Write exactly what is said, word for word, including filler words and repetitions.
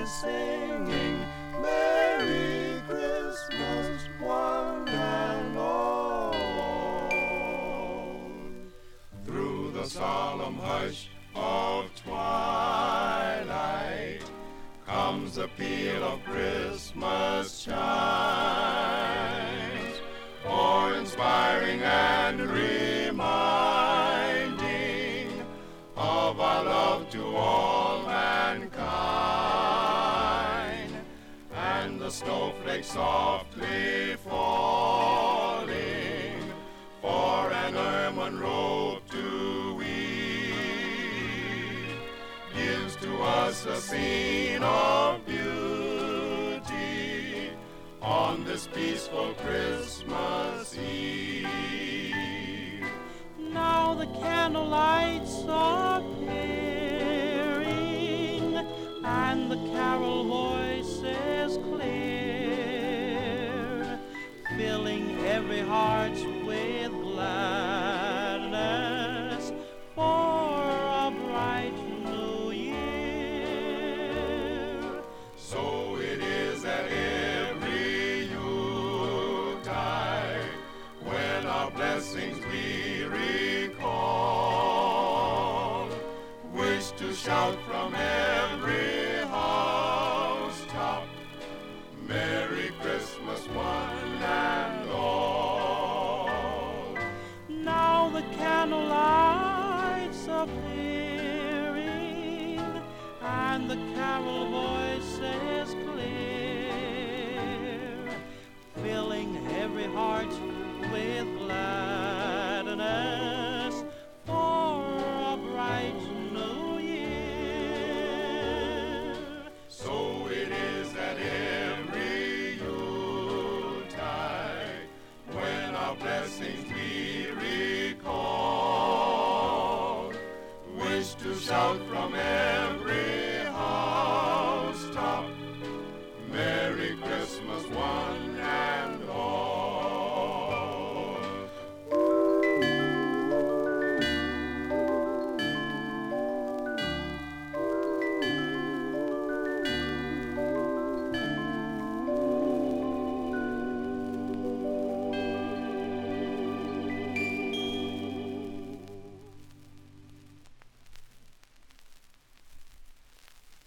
singing Merry Christmas, one and all. Through the solemn hush of twilight comes the peal of Christmas chimes, awe-inspiring and reminding of our love to all mankind, and the snowflakes softly falling for an ermine robe to weave gives to us a scene of beauty on this peaceful Christmas Eve. Now the candle lights are appearing, and the carol voices clear, filling every heart with gladness for a bright new year. So it is at every Yuletide, when our blessings we recall, wish to shout from every housetop, Merry Christmas, one and all. Now the candle lights appearing, and the carol voices clear, filling every heart with gladness for a bright new year. So it is at every Yuletide, when our blessings we recall, wish to shout from every